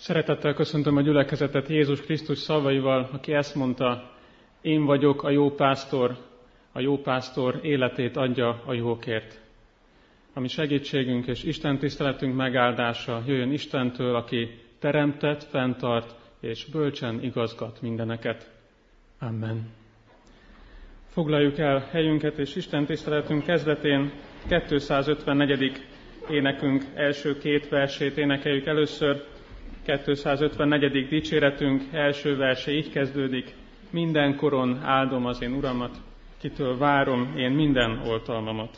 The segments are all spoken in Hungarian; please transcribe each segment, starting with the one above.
Szeretettel köszöntöm a gyülekezetet Jézus Krisztus szavaival, aki ezt mondta: én vagyok a jó pásztor életét adja a jókért. Ami segítségünk és Isten tiszteletünk megáldása jöjjön Istentől, aki teremtett, fenntart és bölcsen igazgat mindeneket. Amen. Foglaljuk el helyünket, és Isten tiszteletünk kezdetén 254. énekünk első két versét énekeljük először. 254. dicséretünk első verse így kezdődik: mindenkoron áldom az én Uramat, kitől várom én minden oltalmamat.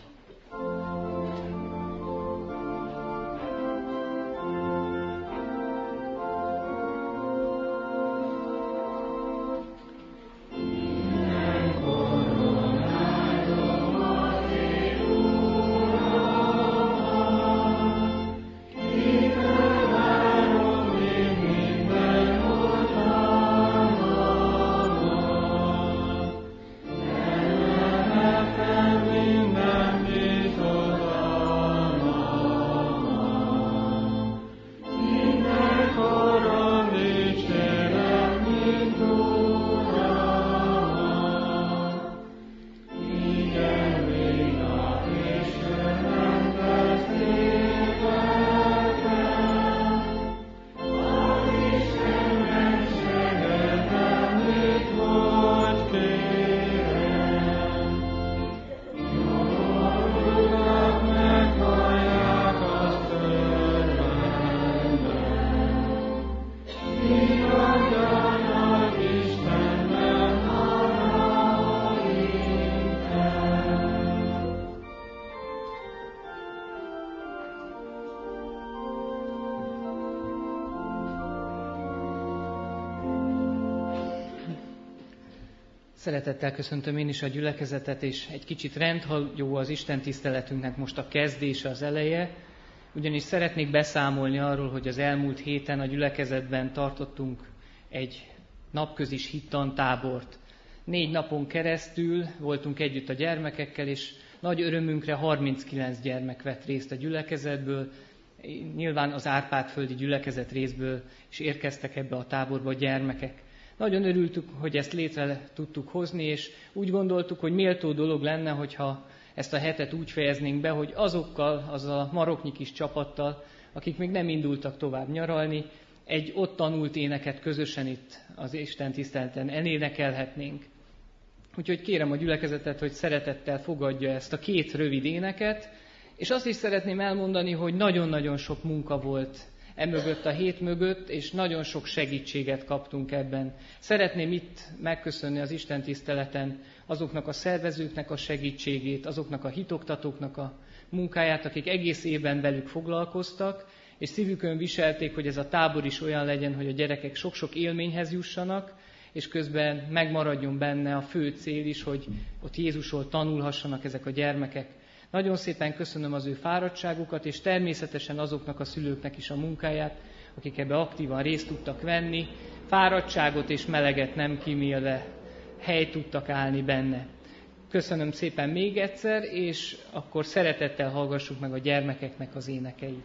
Szeretettel köszöntöm én is a gyülekezetet, és egy kicsit rendhagyó az Isten tiszteletünknek most a kezdése, az eleje, ugyanis szeretnék beszámolni arról, hogy az elmúlt héten a gyülekezetben tartottunk egy napközis hittantábort. 4 napon keresztül voltunk együtt a gyermekekkel, és nagy örömünkre 39 gyermek vett részt a gyülekezetből, nyilván az Árpád-földi gyülekezet részből is érkeztek ebbe a táborba a gyermekek. Nagyon örültük, hogy ezt létre tudtuk hozni, és úgy gondoltuk, hogy méltó dolog lenne, hogyha ezt a hetet úgy fejeznénk be, hogy azzal a maroknyi kis csapattal, akik még nem indultak tovább nyaralni, egy ott tanult éneket közösen itt az Isten tiszteleten elénekelhetnénk. Úgyhogy kérem a gyülekezetet, hogy szeretettel fogadja ezt a 2 rövid éneket, és azt is szeretném elmondani, hogy nagyon-nagyon sok munka volt emögött a hét mögött, és nagyon sok segítséget kaptunk ebben. Szeretném itt megköszönni az Isten tiszteleten azoknak a szervezőknek a segítségét, azoknak a hitoktatóknak a munkáját, akik egész évben velük foglalkoztak, és szívükön viselték, hogy ez a tábor is olyan legyen, hogy a gyerekek sok-sok élményhez jussanak, és közben megmaradjon benne a fő cél is, hogy ott Jézusról tanulhassanak ezek a gyermekek. Nagyon szépen köszönöm az ő fáradtságukat, és természetesen azoknak a szülőknek is a munkáját, akik ebbe aktívan részt tudtak venni, fáradtságot és meleget nem kímélve helyt tudtak állni benne. Köszönöm szépen még egyszer, és akkor szeretettel hallgassuk meg a gyermekeknek az énekeit.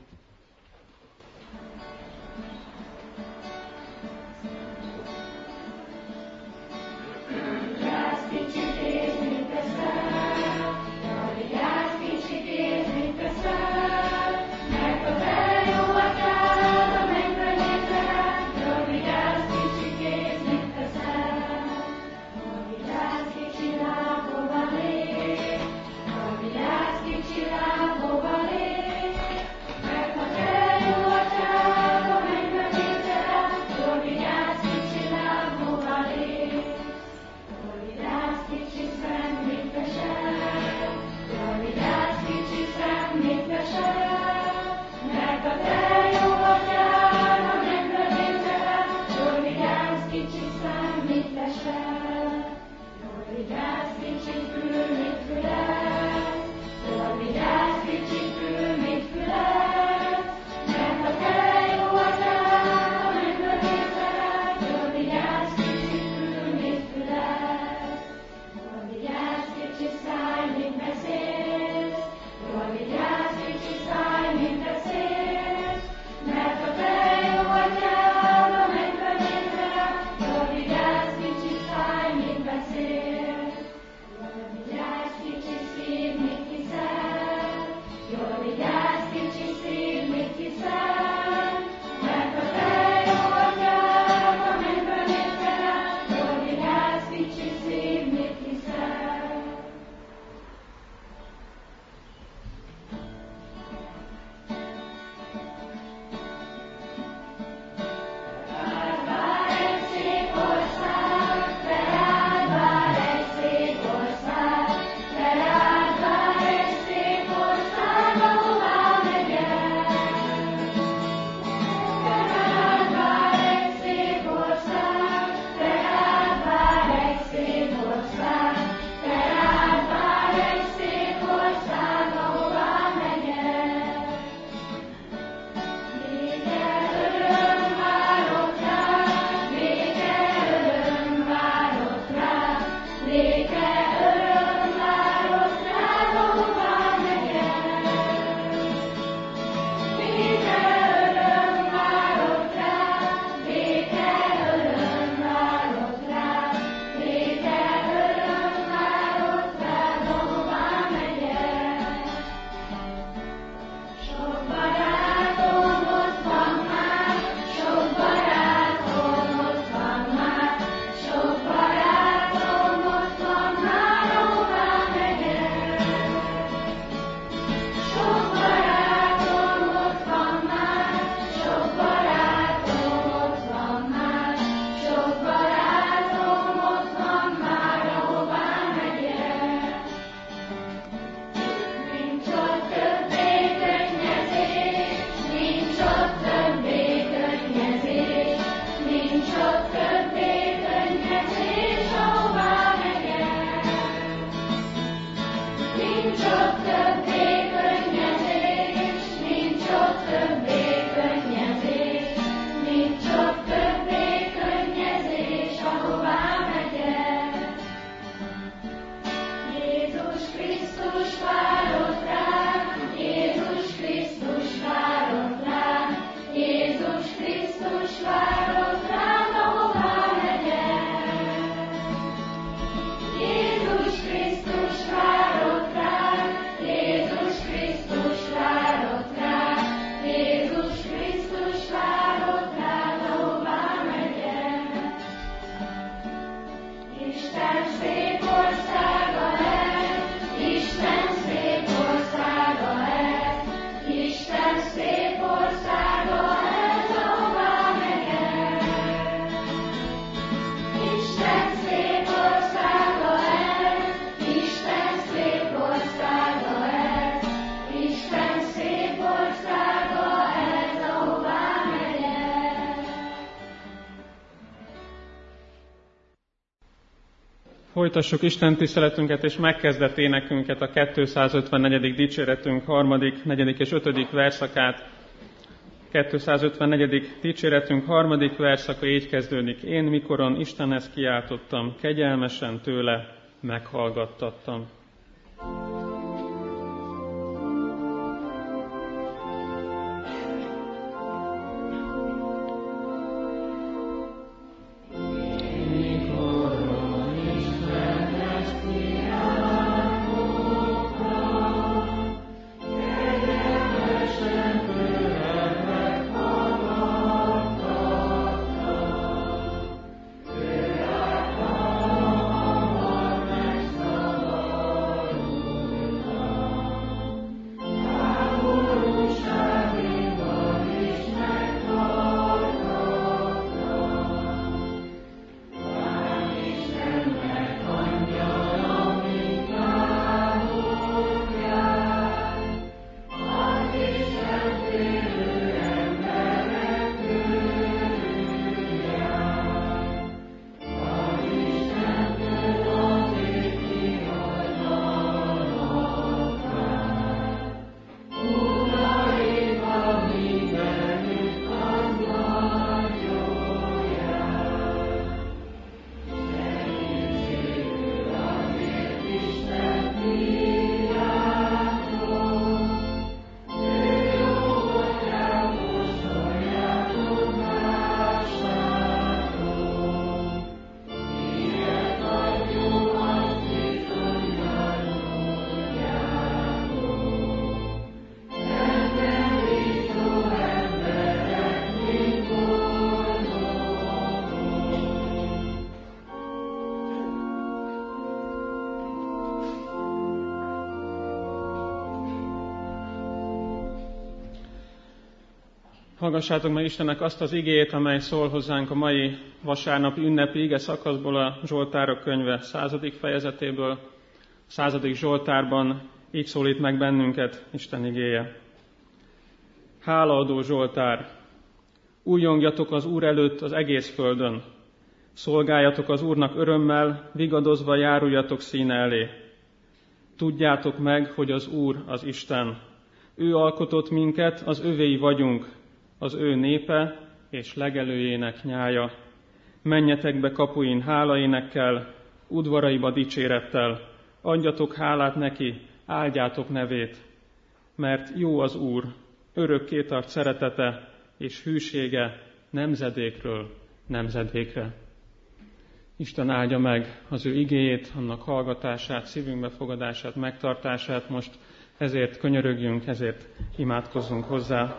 Meg Folytassuk Isten tiszteletünket és megkezdett énekünket, a 254. dicséretünk 3., 4. és 5. verszakát. 254. dicséretünk 3. verszaka így kezdődik. Én mikoron Istenhez kiáltottam, kegyelmesen tőle meghallgattattam. Hallgassátok meg Istennek azt az igét, amely szól hozzánk a mai vasárnapi ünnepi ige szakaszból, a Zsoltárok könyve 100. fejezetéből. A 100. Zsoltárban így szólít meg bennünket Isten igéje. Hálaadó Zsoltár! Újjongjatok az Úr előtt az egész földön. Szolgáljatok az Úrnak örömmel, vigadozva járuljatok színe elé. Tudjátok meg, hogy az Úr az Isten. Ő alkotott minket, az övéi vagyunk, az ő népe és legelőjének nyája. Menjetek be kapuin hálaénekkel, udvaraiba dicsérettel, adjatok hálát neki, áldjátok nevét. Mert jó az Úr, örökké tart szeretete és hűsége nemzedékről nemzedékre. Isten áldja meg az ő igéjét, annak hallgatását, szívünkbe fogadását, megtartását. Most ezért könyörögjünk, ezért imádkozzunk hozzá.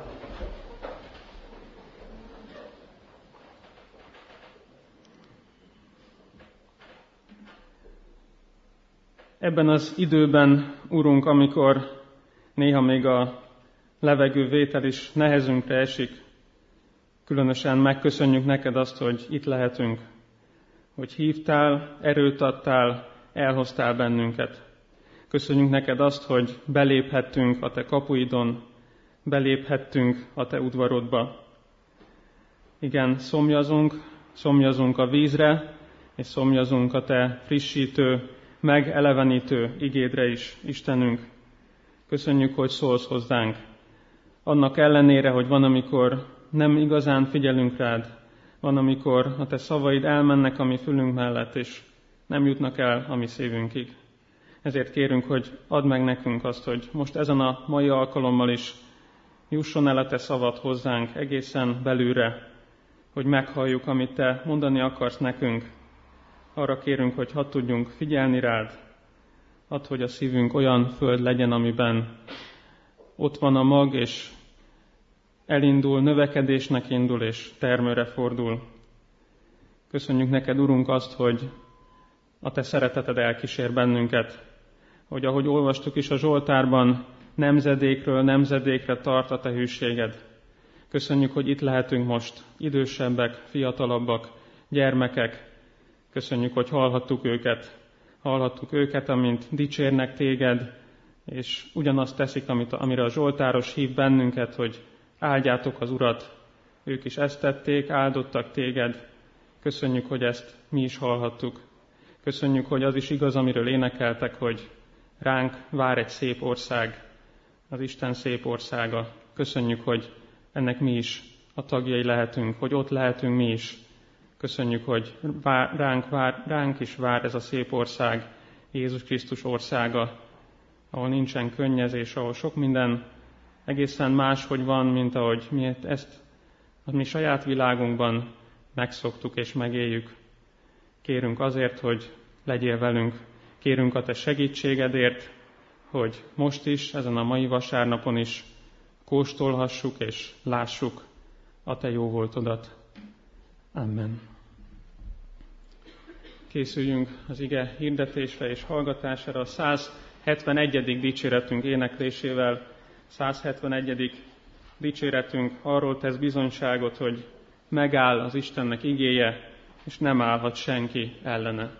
Ebben az időben, Urunk, amikor néha még a levegővétel is nehezünkre esik, különösen megköszönjük neked azt, hogy itt lehetünk, hogy hívtál, erőt adtál, elhoztál bennünket. Köszönjük neked azt, hogy beléphettünk a te kapuidon, beléphettünk a te udvarodba. Igen, szomjazunk a vízre, és szomjazunk a te frissítő, megelevenítő igédre is, Istenünk. Köszönjük, hogy szólsz hozzánk. Annak ellenére, hogy van, amikor nem igazán figyelünk rád, van, amikor a te szavaid elmennek a mi fülünk mellett, és nem jutnak el a mi szívünkig. Ezért kérünk, hogy add meg nekünk azt, hogy most ezen a mai alkalommal is jusson el a te szavad hozzánk egészen belülre, hogy meghalljuk, amit te mondani akarsz nekünk. Arra kérünk, hogy hadd tudjunk figyelni rád, add, hogy a szívünk olyan föld legyen, amiben ott van a mag, és elindul, növekedésnek indul, és termőre fordul. Köszönjük neked, Urunk, azt, hogy a te szereteted elkísér bennünket, hogy ahogy olvastuk is a Zsoltárban, nemzedékről nemzedékre tart a te hűséged. Köszönjük, hogy itt lehetünk most, idősebbek, fiatalabbak, gyermekek. Köszönjük, hogy hallhattuk őket, amint dicsérnek téged, és ugyanazt teszik, amire a Zsoltáros hív bennünket, hogy áldjátok az Urat. Ők is ezt tették, áldottak téged. Köszönjük, hogy ezt mi is hallhattuk. Köszönjük, hogy az is igaz, amiről énekeltek, hogy ránk vár egy szép ország, az Isten szép országa. Köszönjük, hogy ennek mi is a tagjai lehetünk, hogy ott lehetünk mi is. Köszönjük, hogy ránk is vár ez a szép ország, Jézus Krisztus országa, ahol nincsen könnyezés, ahol sok minden egészen máshogy van, mint ahogy mi ezt a mi saját világunkban megszoktuk és megéljük. Kérünk azért, hogy legyél velünk, kérünk a te segítségedért, hogy most is, ezen a mai vasárnapon is kóstolhassuk és lássuk a te jó voltodat. Amen. Készüljünk az ige hirdetésre és hallgatására a 171. dicséretünk éneklésével. 171. dicséretünk arról tesz bizonyságot, hogy megáll az Istennek igéje, és nem állhat senki ellene.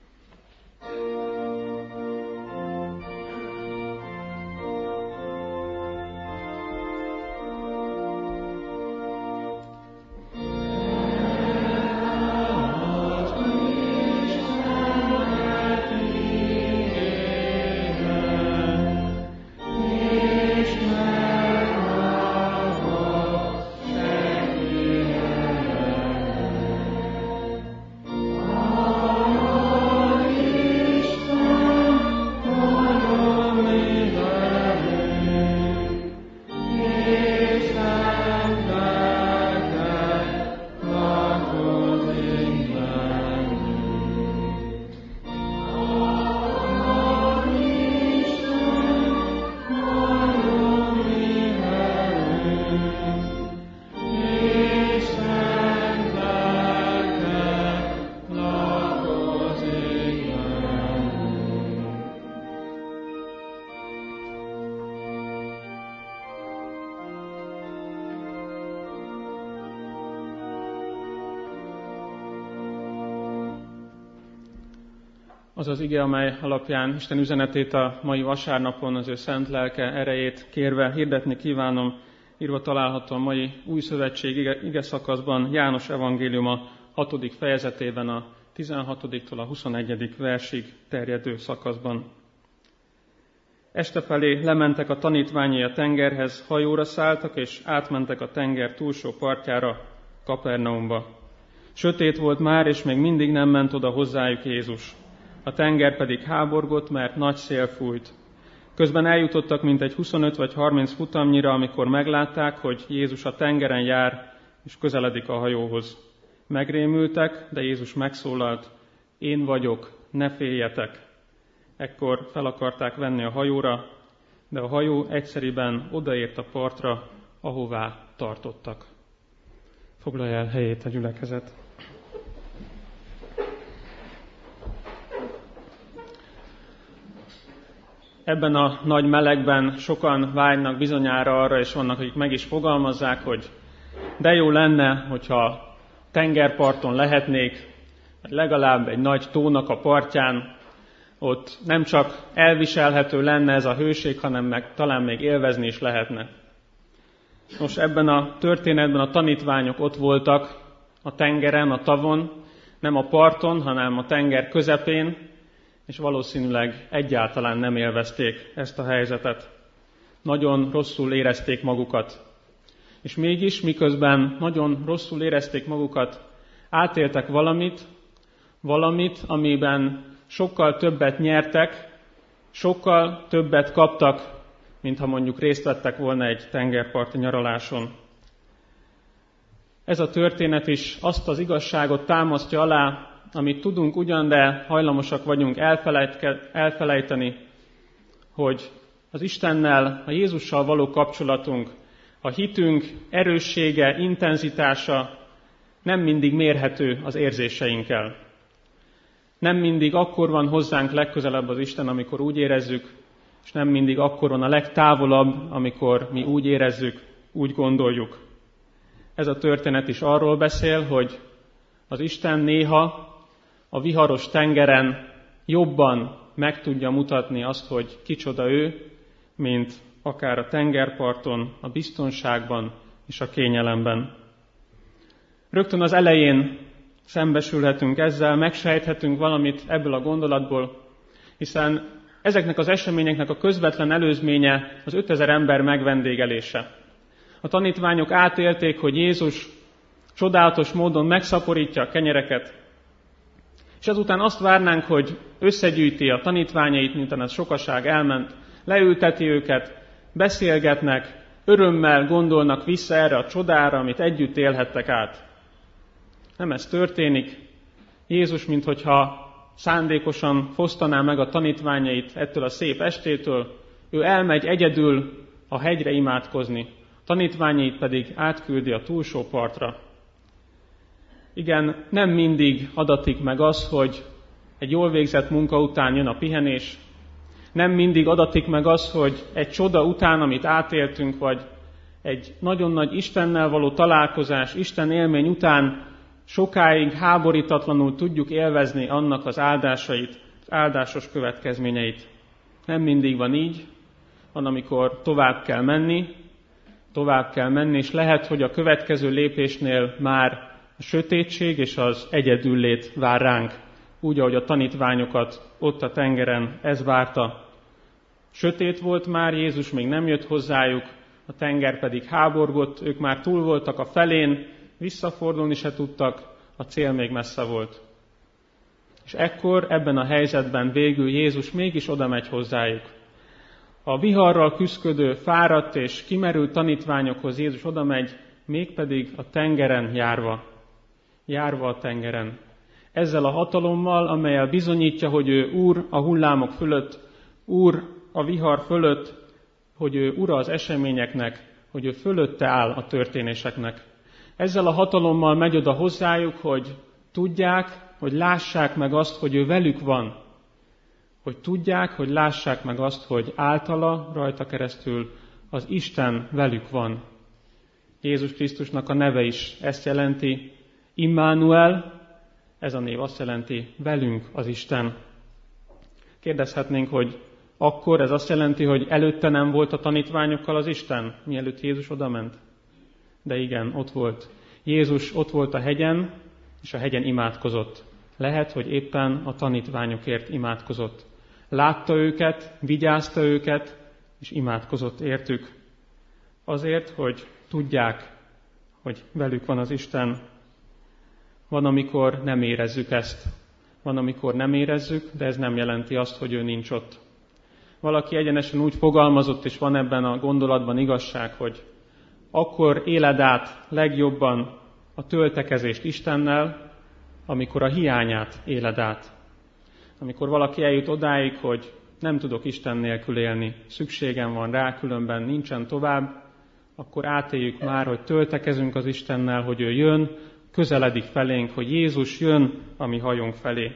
Az az ige, amely alapján Isten üzenetét a mai vasárnapon az ő szent lelke erejét kérve hirdetni kívánom, írva található a mai új szövetség ige szakaszban, János evangéliuma 6. fejezetében a 16-tól a 21. versig terjedő szakaszban. Este felé lementek a tanítványai a tengerhez, hajóra szálltak, és átmentek a tenger túlsó partjára, Kapernaumba. Sötét volt már, és még mindig nem ment oda hozzájuk Jézus. A tenger pedig háborgott, mert nagy szél fújt. Közben eljutottak mintegy 25 vagy 30 futamnyira, amikor meglátták, hogy Jézus a tengeren jár, és közeledik a hajóhoz. Megrémültek, de Jézus megszólalt: én vagyok, ne féljetek. Ekkor fel akarták venni a hajóra, de a hajó egyszeriben odaért a partra, ahová tartottak. Foglalja el helyét a gyülekezet. Ebben a nagy melegben sokan vágynak bizonyára arra, és vannak, akik meg is fogalmazzák, hogy de jó lenne, hogyha tengerparton lehetnék, vagy legalább egy nagy tónak a partján, ott nem csak elviselhető lenne ez a hőség, hanem meg talán még élvezni is lehetne. Nos, ebben a történetben a tanítványok ott voltak a tengeren, a tavon, nem a parton, hanem a tenger közepén, és valószínűleg egyáltalán nem élvezték ezt a helyzetet. Nagyon rosszul érezték magukat. És mégis, miközben nagyon rosszul érezték magukat, átéltek valamit, amiben sokkal többet nyertek, sokkal többet kaptak, mint ha mondjuk részt vettek volna egy tengerparti nyaraláson. Ez a történet is azt az igazságot támasztja alá, amit tudunk ugyan, de hajlamosak vagyunk elfelejteni, hogy az Istennel, a Jézussal való kapcsolatunk, a hitünk erőssége, intenzitása nem mindig mérhető az érzéseinkkel. Nem mindig akkor van hozzánk legközelebb az Isten, amikor úgy érezzük, és nem mindig akkor van a legtávolabb, amikor mi úgy érezzük, úgy gondoljuk. Ez a történet is arról beszél, hogy az Isten néha a viharos tengeren jobban meg tudja mutatni azt, hogy kicsoda ő, mint akár a tengerparton, a biztonságban és a kényelemben. Rögtön az elején szembesülhetünk ezzel, megsejthetünk valamit ebből a gondolatból, hiszen ezeknek az eseményeknek a közvetlen előzménye az 5000 ember megvendégelése. A tanítványok átélték, hogy Jézus csodálatos módon megszaporítja a kenyereket, és ezután azt várnánk, hogy összegyűjti a tanítványait, miután az sokaság elment, leülteti őket, beszélgetnek, örömmel gondolnak vissza erre a csodára, amit együtt élhettek át. Nem ez történik. Jézus, minthogyha szándékosan fosztaná meg a tanítványait ettől a szép estétől, ő elmegy egyedül a hegyre imádkozni, a tanítványait pedig átküldi a túlsó partra. Igen, nem mindig adatik meg az, hogy egy jól végzett munka után jön a pihenés, nem mindig adatik meg az, hogy egy csoda után, amit átéltünk, vagy egy nagyon nagy Istennel való találkozás, Isten élmény után sokáig háborítatlanul tudjuk élvezni annak az áldásait, az áldásos következményeit. Nem mindig van így, van, amikor tovább kell menni, és lehet, hogy a következő lépésnél már a sötétség és az egyedüllét vár ránk, úgy, ahogy a tanítványokat ott a tengeren ez várta. Sötét volt már, Jézus még nem jött hozzájuk, a tenger pedig háborgott, ők már túl voltak a felén, visszafordulni se tudtak, a cél még messze volt. És ekkor, ebben a helyzetben végül Jézus mégis oda megy hozzájuk. A viharral küszködő, fáradt és kimerült tanítványokhoz Jézus oda megy, mégpedig a tengeren járva a tengeren. Ezzel a hatalommal, amellyel bizonyítja, hogy ő úr a hullámok fölött, úr a vihar fölött, hogy ő ura az eseményeknek, hogy ő fölötte áll a történéseknek. Ezzel a hatalommal megy oda hozzájuk, hogy tudják, hogy lássák meg azt, hogy ő velük van. Hogy tudják, hogy lássák meg azt, hogy általa, rajta keresztül az Isten velük van. Jézus Krisztusnak a neve is ezt jelenti. Immanuel, ez a név azt jelenti, velünk az Isten. Kérdezhetnénk, hogy akkor ez azt jelenti, hogy előtte nem volt a tanítványokkal az Isten, mielőtt Jézus odament? De igen, ott volt. Jézus ott volt a hegyen, és a hegyen imádkozott. Lehet, hogy éppen a tanítványokért imádkozott. Látta őket, vigyázta őket, és imádkozott értük. Azért, hogy tudják, hogy velük van az Isten. Van, amikor nem érezzük ezt. Van, amikor nem érezzük, de ez nem jelenti azt, hogy ő nincs ott. Valaki egyenesen úgy fogalmazott, és van ebben a gondolatban igazság, hogy akkor éled át legjobban a töltekezést Istennel, amikor a hiányát éled át. Amikor valaki eljut odáig, hogy nem tudok Isten nélkül élni, szükségem van rá, különben nincsen tovább, akkor átéljük már, hogy töltekezünk az Istennel, hogy ő jön, közeledik felénk, hogy Jézus jön a mi hajunk felé.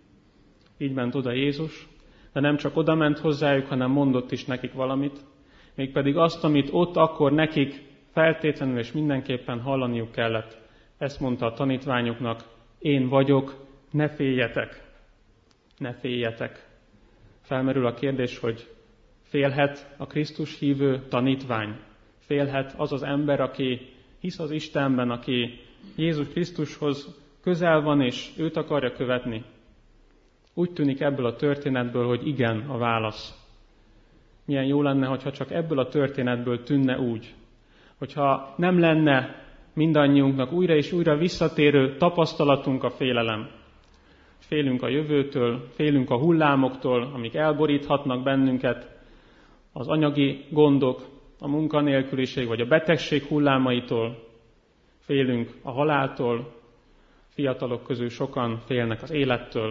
Így ment oda Jézus, de nem csak oda ment hozzájuk, hanem mondott is nekik valamit, mégpedig azt, amit ott akkor nekik feltétlenül és mindenképpen hallaniuk kellett. Ezt mondta a tanítványoknak, én vagyok, ne féljetek, ne féljetek. Felmerül a kérdés, hogy félhet a Krisztus hívő tanítvány? Félhet az az ember, aki hisz az Istenben, aki Jézus Krisztushoz közel van, és őt akarja követni? Úgy tűnik ebből a történetből, hogy igen a válasz. Milyen jó lenne, hogyha csak ebből a történetből tűnne úgy, hogyha nem lenne mindannyiunknak újra és újra visszatérő tapasztalatunk a félelem. Félünk a jövőtől, félünk a hullámoktól, amik elboríthatnak bennünket, az anyagi gondok, a munkanélküliség vagy a betegség hullámaitól, félünk a haláltól, fiatalok közül sokan félnek az élettől,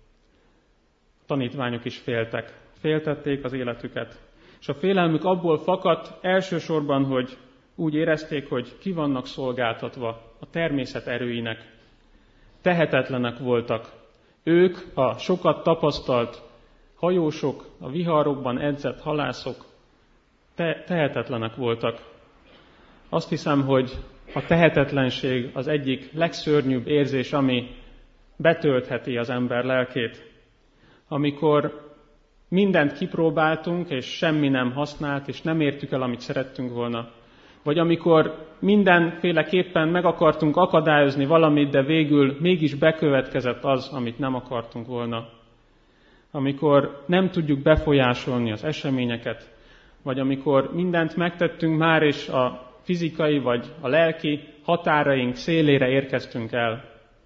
a tanítványok is féltették az életüket. És a félelmük abból fakadt elsősorban, hogy úgy érezték, hogy ki vannak szolgáltatva a természet erőinek. Tehetetlenek voltak. Ők, a sokat tapasztalt hajósok, a viharokban edzett halászok, tehetetlenek voltak. Azt hiszem, hogy a tehetetlenség az egyik legszörnyűbb érzés, ami betöltheti az ember lelkét. Amikor mindent kipróbáltunk, és semmi nem használt, és nem értük el, amit szerettünk volna. Vagy amikor mindenféleképpen meg akartunk akadályozni valamit, de végül mégis bekövetkezett az, amit nem akartunk volna. Amikor nem tudjuk befolyásolni az eseményeket, vagy amikor mindent megtettünk már, és a fizikai vagy a lelki határaink szélére érkeztünk el.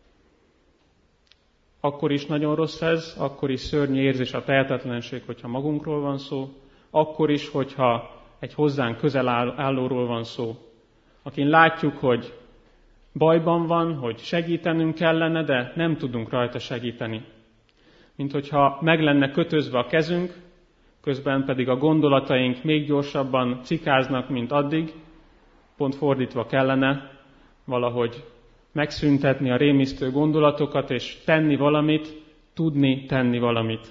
Akkor is nagyon rossz ez, akkor is szörnyű érzés a tehetetlenség, hogyha magunkról van szó, akkor is, hogyha egy hozzánk közel állóról van szó, akin látjuk, hogy bajban van, hogy segítenünk kellene, de nem tudunk rajta segíteni. Mint hogyha meg lenne kötözve a kezünk, közben pedig a gondolataink még gyorsabban cikáznak, mint addig, pont fordítva kellene valahogy megszüntetni a rémisztő gondolatokat, és tenni valamit, tudni tenni valamit.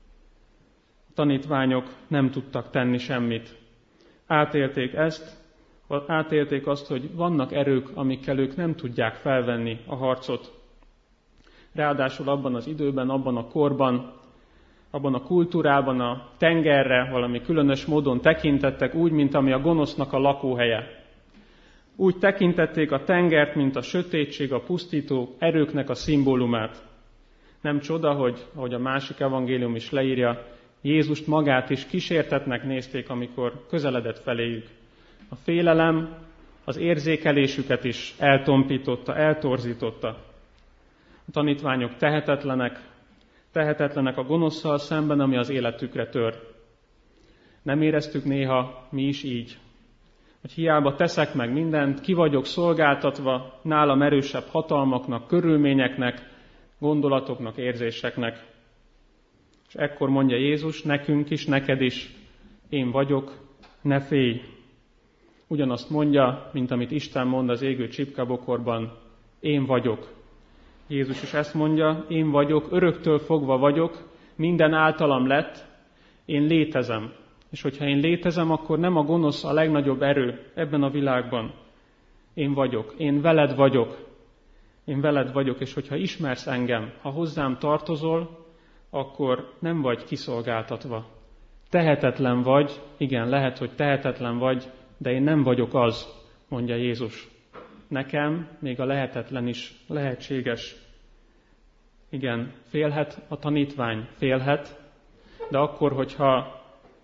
A tanítványok nem tudtak tenni semmit. Átélték ezt, átélték azt, hogy vannak erők, amikkel ők nem tudják felvenni a harcot. Ráadásul abban az időben, abban a korban, abban a kultúrában a tengerre valami különös módon tekintettek, úgy, mint ami a gonosznak a lakóhelye. Úgy tekintették a tengert, mint a sötétség, a pusztító erőknek a szimbólumát. Nem csoda, hogy, ahogy a másik evangélium is leírja, Jézust magát is kísértetnek nézték, amikor közeledett feléjük. A félelem az érzékelésüket is eltompította, eltorzította. A tanítványok tehetetlenek a gonoszszal szemben, ami az életükre tör. Nem éreztük néha mi is így, hogy hiába teszek meg mindent, ki vagyok szolgáltatva nálam erősebb hatalmaknak, körülményeknek, gondolatoknak, érzéseknek. És ekkor mondja Jézus nekünk is, neked is, én vagyok, ne félj. Ugyanazt mondja, mint amit Isten mond az égő csipkabokorban, én vagyok. Jézus is ezt mondja, én vagyok, öröktől fogva vagyok, minden általam lett, én létezem. És hogyha én létezem, akkor nem a gonosz a legnagyobb erő ebben a világban. Én vagyok, én veled vagyok. Én veled vagyok, és hogyha ismersz engem, ha hozzám tartozol, akkor nem vagy kiszolgáltatva. Tehetetlen vagy, igen, lehet, hogy tehetetlen vagy, de én nem vagyok az, mondja Jézus. Nekem még a lehetetlen is lehetséges. Igen, félhet a tanítvány, félhet, de akkor, hogyha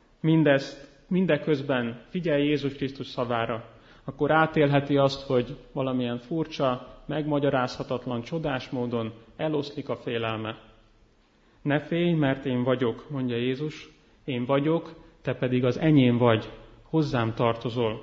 mindeközben figyelj Jézus Krisztus szavára, akkor átélheti azt, hogy valamilyen furcsa, megmagyarázhatatlan, csodás módon eloszlik a félelme. Ne félj, mert én vagyok, mondja Jézus, én vagyok, te pedig az enyém vagy, hozzám tartozol.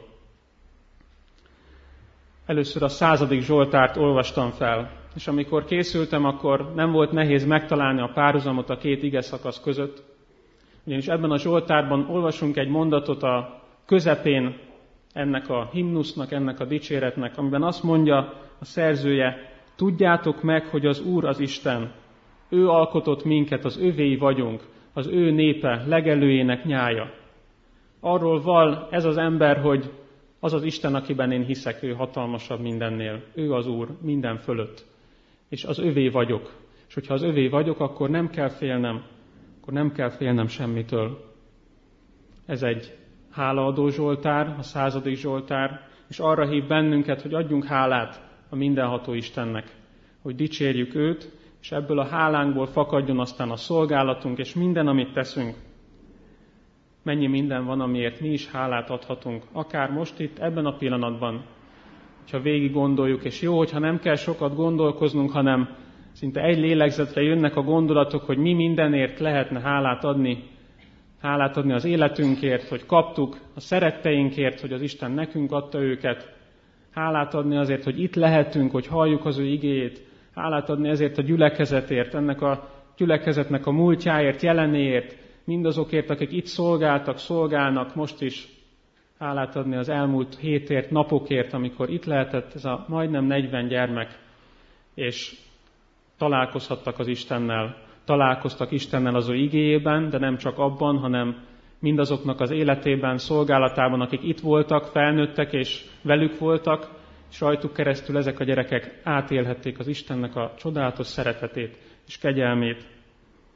Először a 100. Zsoltárt olvastam fel, és amikor készültem, akkor nem volt nehéz megtalálni a párhuzamot a két igeszakasz között, ugyanis ebben a Zsoltárban olvasunk egy mondatot a közepén ennek a himnusznak, ennek a dicséretnek, amiben azt mondja a szerzője, tudjátok meg, hogy az Úr az Isten, ő alkotott minket, az övéi vagyunk, az ő népe, legelőjének nyája. Arról val ez az ember, hogy az az Isten, akiben én hiszek, ő hatalmasabb mindennél, ő az Úr minden fölött, és az övé vagyok. És hogyha az övé vagyok, akkor nem kell félnem semmitől. Ez egy hálaadó Zsoltár, a 100. Zsoltár, és arra hív bennünket, hogy adjunk hálát a mindenható Istennek, hogy dicsérjük őt, és ebből a hálánkból fakadjon aztán a szolgálatunk, és minden, amit teszünk. Mennyi minden van, amiért mi is hálát adhatunk, akár most itt, ebben a pillanatban, hogyha végig gondoljuk, és jó, hogyha nem kell sokat gondolkoznunk, hanem szinte egy lélegzetre jönnek a gondolatok, hogy mi mindenért lehetne hálát adni az életünkért, hogy kaptuk, a szeretteinkért, hogy az Isten nekünk adta őket, hálát adni azért, hogy itt lehetünk, hogy halljuk az ő igéjét, hálát adni ezért a gyülekezetért, ennek a gyülekezetnek a múltjáért, jelenéért, mindazokért, akik itt szolgálnak most is, hálát adni az elmúlt hétért, napokért, amikor itt lehetett ez a majdnem 40 gyermek, és találkozhattak az Istennel, találkoztak Istennel az ő igéjében, de nem csak abban, hanem mindazoknak az életében, szolgálatában, akik itt voltak, felnőttek és velük voltak, és rajtuk keresztül ezek a gyerekek átélhették az Istennek a csodálatos szeretetét és kegyelmét.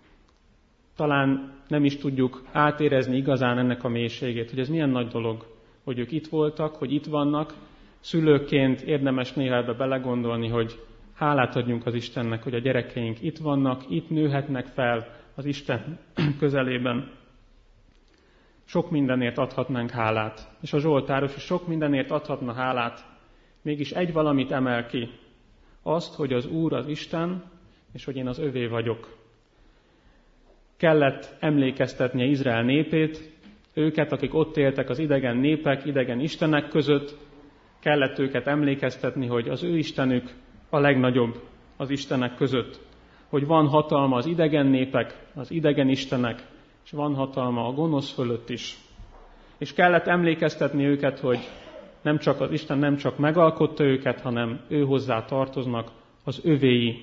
Talán nem is tudjuk átérezni igazán ennek a mélységét, hogy ez milyen nagy dolog, hogy ők itt voltak, hogy itt vannak. Szülőként érdemes néha ebbe belegondolni, hogy hálát adjunk az Istennek, hogy a gyerekeink itt vannak, itt nőhetnek fel az Isten közelében. Sok mindenért adhatnánk hálát, és a zsoltáros is sok mindenért adhatna hálát. Mégis egy valamit emel ki, azt, hogy az Úr az Isten, és hogy én az övé vagyok. Kellett emlékeztetnie Izrael népét, őket, akik ott éltek az idegen népek, idegen istenek között, kellett őket emlékeztetni, hogy az ő Istenük a legnagyobb az istenek között, hogy van hatalma az idegen népek, az idegen istenek, és van hatalma a gonosz fölött is. És kellett emlékeztetni őket, hogy az Isten nem csak megalkotta őket, hanem ő hozzá tartoznak az övéi.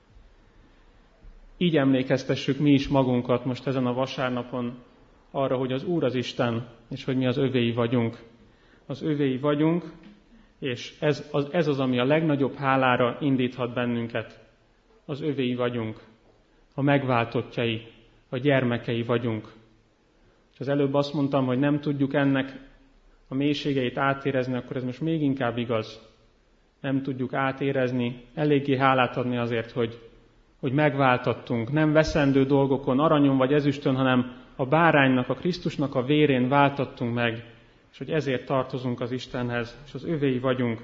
Így emlékeztessük mi is magunkat most ezen a vasárnapon arra, hogy az Úr az Isten, és hogy mi az övéi vagyunk. Az övéi vagyunk, és ez az, ami a legnagyobb hálára indíthat bennünket. Az övéi vagyunk, a megváltottjai, a gyermekei vagyunk. És az előbb azt mondtam, hogy nem tudjuk ennek a mélységeit átérezni, akkor ez most még inkább igaz. Nem tudjuk átérezni, eléggé hálát adni azért, hogy megváltattunk. Nem veszendő dolgokon, aranyon vagy ezüstön, hanem a báránynak, a Krisztusnak a vérén váltattunk meg, és hogy ezért tartozunk az Istenhez, és az övéi vagyunk.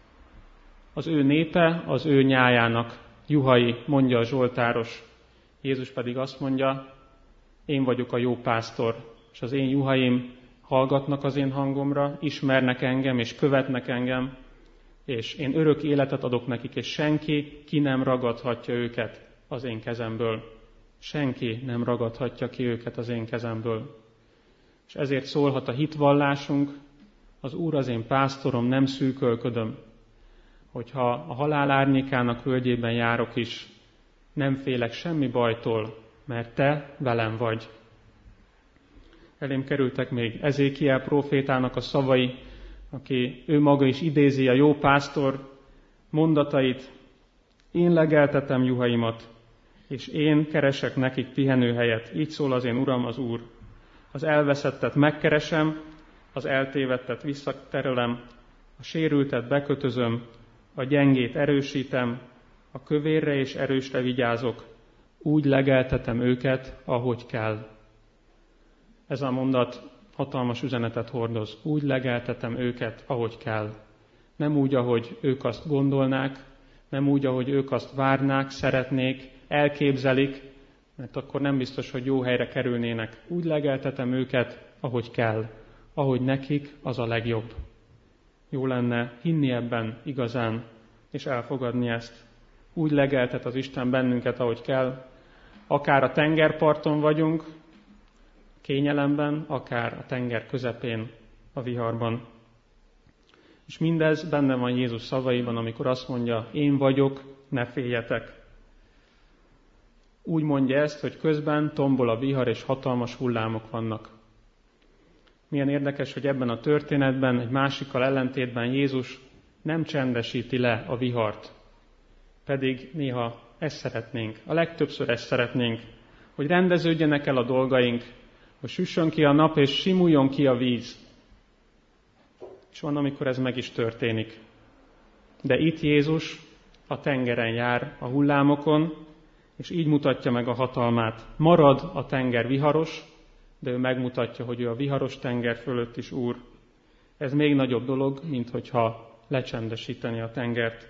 Az ő népe, az ő nyájának juhai, mondja a zsoltáros. Jézus pedig azt mondja, én vagyok a jó pásztor, és az én juhaim hallgatnak az én hangomra, ismernek engem, és követnek engem, és én örök életet adok nekik, és senki ki nem ragadhatja őket az én kezemből. Senki nem ragadhatja ki őket az én kezemből. És ezért szólhat a hitvallásunk, az Úr az én pásztorom, nem szűkölködöm. Hogyha a halál árnyékának völgyében járok is, nem félek semmi bajtól, mert te velem vagy. Elém kerültek még Ezékiel prófétának a szavai, aki ő maga is idézi a jó pásztor mondatait. Én legeltetem juhaimat, és én keresek nekik pihenőhelyet. Így szól az én Uram, az Úr. Az elveszettet megkeresem, az eltévedtet visszaterelem, a sérültet bekötözöm, a gyengét erősítem, a kövérre és erősre vigyázok, úgy legeltetem őket, ahogy kell. Ez a mondat hatalmas üzenetet hordoz. Úgy legeltetem őket, ahogy kell. Nem úgy, ahogy ők azt gondolnák, nem úgy, ahogy ők azt várnák, szeretnék, elképzelik, mert akkor nem biztos, hogy jó helyre kerülnének. Úgy legeltetem őket, ahogy kell, ahogy nekik az a legjobb. Jó lenne hinni ebben igazán, és elfogadni ezt. Úgy legeltet az Isten bennünket, ahogy kell, akár a tengerparton vagyunk, kényelemben, akár a tenger közepén, a viharban. És mindez benne van Jézus szavaiban, amikor azt mondja, én vagyok, ne féljetek. Úgy mondja ezt, hogy közben tombol a vihar, és hatalmas hullámok vannak. Milyen érdekes, hogy ebben a történetben, egy másikkal ellentétben Jézus nem csendesíti le a vihart. Pedig néha ezt szeretnénk, a legtöbbször ezt szeretnénk, hogy rendeződjenek el a dolgaink, hogy süssön ki a nap, és simuljon ki a víz. És van, amikor ez meg is történik. De itt Jézus a tengeren jár, a hullámokon, és így mutatja meg a hatalmát. Marad a tenger viharos, de ő megmutatja, hogy ő a viharos tenger fölött is Úr. Ez még nagyobb dolog, mint hogyha lecsendesíteni a tengert.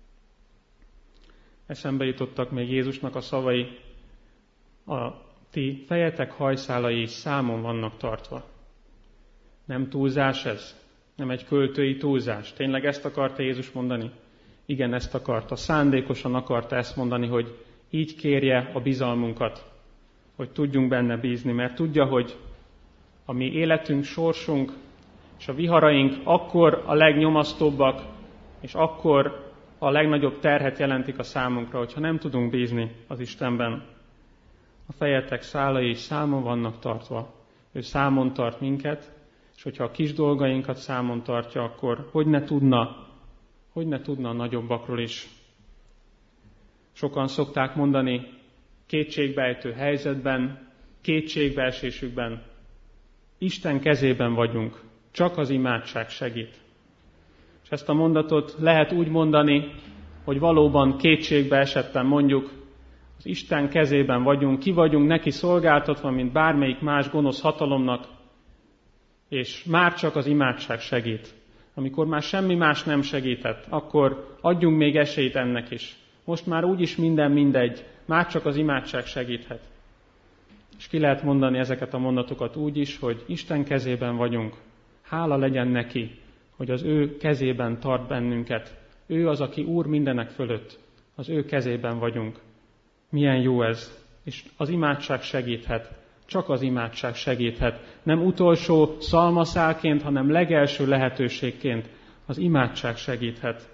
Eszembe jutottak még Jézusnak a szavai, a ti fejetek hajszálai is számon vannak tartva. Nem túlzás ez? Nem egy költői túlzás? Tényleg ezt akarta Jézus mondani? Igen, ezt akarta. Szándékosan akarta ezt mondani, hogy így kérje a bizalmunkat, hogy tudjunk benne bízni, mert tudja, hogy a mi életünk, sorsunk és a viharaink akkor a legnyomasztóbbak, és akkor a legnagyobb terhet jelentik a számunkra, hogyha nem tudunk bízni az Istenben. A fejetek szálai is számon vannak tartva. Ő számon tart minket, és hogyha a kis dolgainkat számon tartja, akkor hogy ne tudna a nagyobbakról is. Sokan szokták mondani kétségbeejtő helyzetben, kétségbeesésükben, Isten kezében vagyunk, Csak az imádság segít. És ezt a mondatot lehet úgy mondani, hogy valóban kétségbe esetten mondjuk, az Isten kezében vagyunk, ki vagyunk neki szolgáltatva, mint bármelyik más gonosz hatalomnak, és már csak az imádság segít. Amikor már semmi más nem segített, akkor adjunk még esélyt ennek is. Most már úgyis minden mindegy, már csak az imádság segíthet. És ki lehet mondani ezeket a mondatokat úgy is, hogy Isten kezében vagyunk. Hála legyen neki, hogy az ő kezében tart bennünket. Ő az, aki Úr mindenek fölött. Az ő kezében vagyunk. Milyen jó ez. És az imádság segíthet. Csak az imádság segíthet. Nem utolsó szalmaszálként, hanem legelső lehetőségként az imádság segíthet.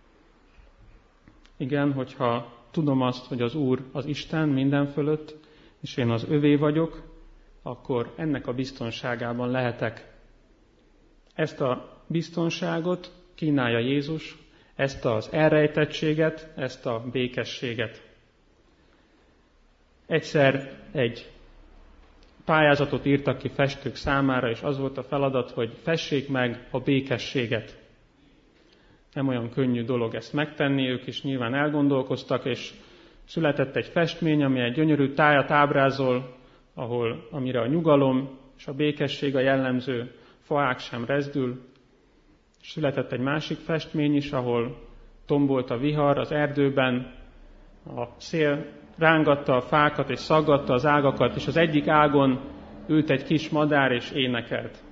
Igen, hogyha tudom azt, hogy az Úr az Isten minden fölött, és én az övé vagyok, akkor ennek a biztonságában lehetek. Ezt a biztonságot kínálja Jézus, ezt az elrejtettséget, ezt a békességet. Egyszer egy pályázatot írtak ki festők számára, és az volt a feladat, hogy fessék meg a békességet. Nem olyan könnyű dolog ezt megtenni, ők is nyilván elgondolkoztak, és született egy festmény, ami egy gyönyörű tájat ábrázol, amire a nyugalom és a békesség a jellemző, faák sem rezdül. Született egy másik festmény is, ahol tombolt a vihar az erdőben, a szél rángatta a fákat és szaggatta az ágakat, és az egyik ágon ült egy kis madár és énekelt.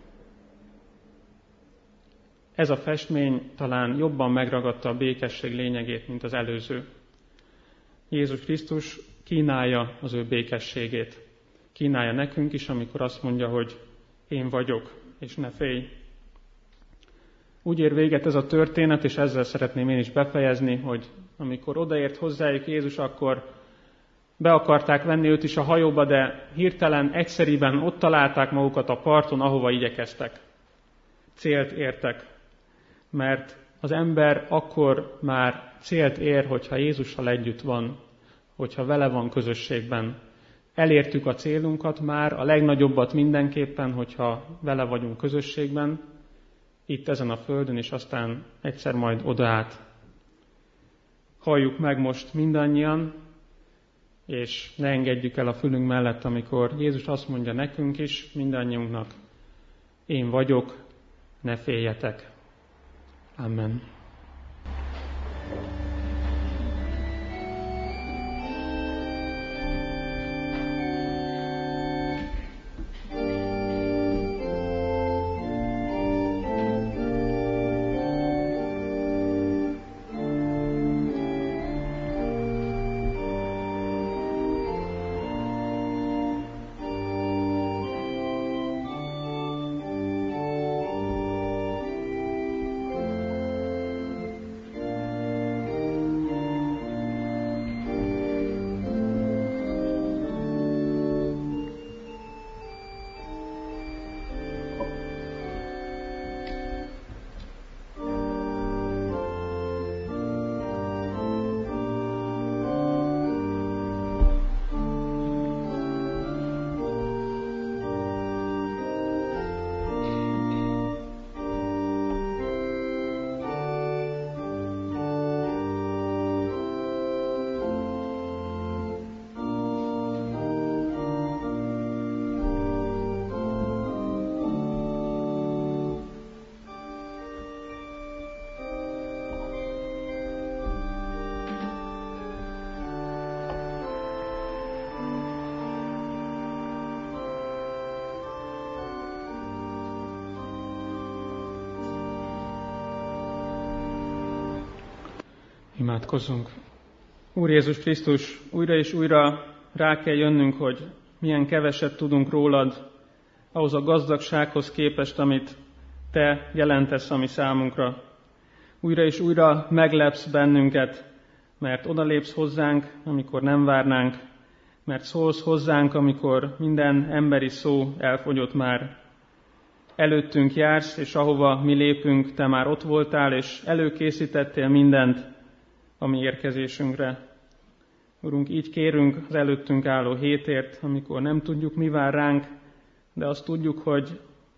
Ez a festmény talán jobban megragadta a békesség lényegét, mint az előző. Jézus Krisztus kínálja az ő békességét. Kínálja nekünk is, amikor azt mondja, hogy én vagyok, és ne félj. Úgy ér véget ez a történet, és ezzel szeretném én is befejezni, hogy amikor odaért hozzájuk Jézus, akkor be akarták venni őt is a hajóba, de hirtelen, egyszeriben ott találták magukat a parton, ahova igyekeztek. Célt értek, mert az ember akkor már célt ér, hogyha Jézussal együtt van, hogyha vele van közösségben. Elértük a célunkat már, a legnagyobbat mindenképpen, hogyha vele vagyunk közösségben, itt ezen a földön, és aztán egyszer majd oda át. Halljuk meg most mindannyian, és ne engedjük el a fülünk mellett, amikor Jézus azt mondja nekünk is, mindannyiunknak, én vagyok, ne féljetek. Amen. Imádkozzunk. Úr Jézus Krisztus, újra és újra rá kell jönnünk, hogy milyen keveset tudunk rólad, ahhoz a gazdagsághoz képest, amit Te jelentesz a mi számunkra. Újra és újra meglepsz bennünket, mert odalépsz hozzánk, amikor nem várnánk, mert szólsz hozzánk, amikor minden emberi szó elfogyott már. Előttünk jársz, és ahova mi lépünk, Te már ott voltál, és előkészítettél mindent a mi érkezésünkre. Urunk, így kérünk az előttünk álló hétért, amikor nem tudjuk, mi vár ránk, de azt tudjuk, hogy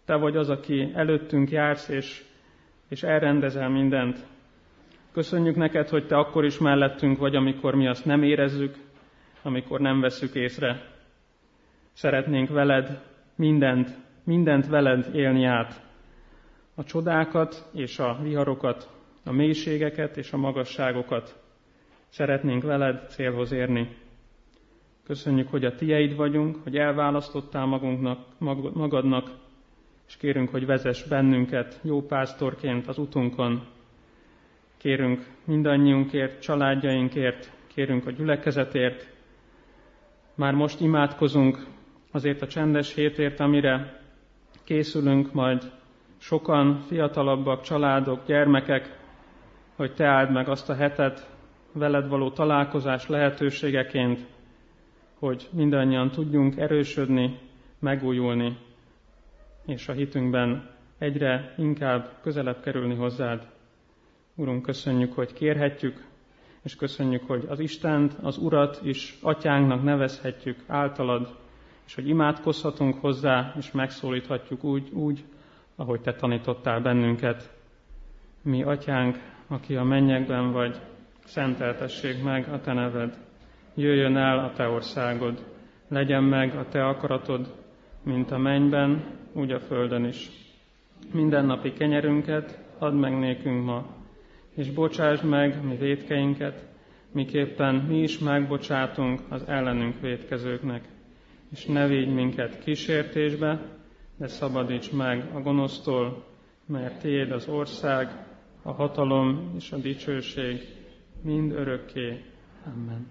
Te vagy az, aki előttünk jársz, és elrendezel mindent. Köszönjük neked, hogy Te akkor is mellettünk vagy, amikor mi azt nem érezzük, amikor nem vesszük észre. Szeretnénk veled mindent veled élni át. A csodákat és a viharokat, a mélységeket és a magasságokat. Szeretnénk veled célhoz érni. Köszönjük, hogy a Tieid vagyunk, hogy elválasztottál magadnak, és kérünk, hogy vezess bennünket jó pásztorként az utunkon. Kérünk mindannyiunkért, családjainkért, kérünk a gyülekezetért. Már most imádkozunk azért a csendes hétért, amire készülünk majd sokan, fiatalabbak, családok, gyermekek, hogy Te áld meg azt a hetet veled való találkozás lehetőségeként, hogy mindannyian tudjunk erősödni, megújulni, és a hitünkben egyre inkább közelebb kerülni hozzád. Urunk, köszönjük, hogy kérhetjük, és köszönjük, hogy az Istent, az Urat is atyánknak nevezhetjük általad, és hogy imádkozhatunk hozzá, és megszólíthatjuk úgy, ahogy Te tanítottál bennünket. Mi, Atyánk, aki a mennyekben vagy, szenteltessék meg a Te neved. Jöjjön el a Te országod, legyen meg a Te akaratod, mint a mennyben, úgy a földön is. Mindennapi kenyerünket add meg nékünk ma, és bocsásd meg mi vétkeinket, miképpen mi is megbocsátunk az ellenünk vétkezőknek. És ne vigy minket kísértésbe, de szabadíts meg a gonosztól, mert Tiéd az ország, a hatalom és a dicsőség mind örökké. Amen.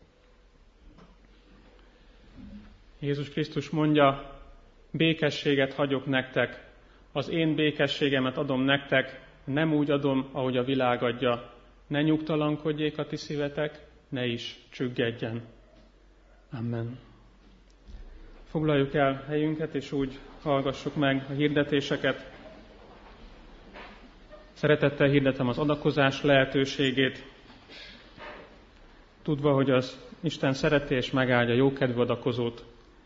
Jézus Krisztus mondja, békességet hagyok nektek, az én békességemet adom nektek, nem úgy adom, ahogy a világ adja. Ne nyugtalankodjék a ti szívetek, ne is csüggedjen. Amen. Foglaljuk el helyünket, és úgy hallgassuk meg a hirdetéseket. Szeretettel hirdetem az adakozás lehetőségét, tudva, hogy az Isten szereti és megáldja jókedvű adakozót.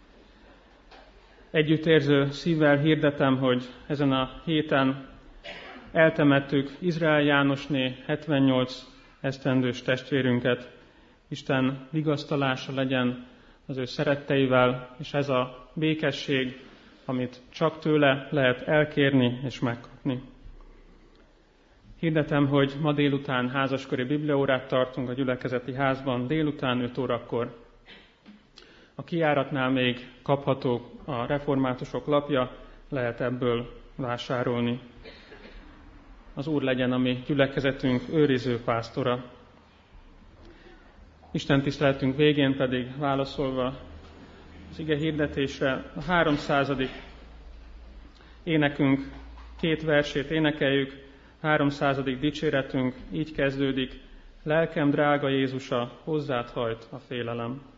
Együttérző szívvel hirdetem, hogy ezen a héten eltemettük Izrael Jánosné 78 esztendős testvérünket. Isten vigasztalása legyen az ő szeretteivel, és ez a békesség, amit csak tőle lehet elkérni és megkapni. Hirdetem, hogy ma délután házasköri bibliaórát tartunk a gyülekezeti házban, délután 5 órakor. A kijáratnál még kapható a reformátusok lapja, lehet ebből vásárolni. Az Úr legyen a mi gyülekezetünk őriző pásztora. Isten tiszteletünk végén pedig válaszolva az ige hirdetésre a 300. énekünk 2 versét énekeljük, 300. dicséretünk így kezdődik: lelkem drága Jézusa, hozzád hajt a félelem.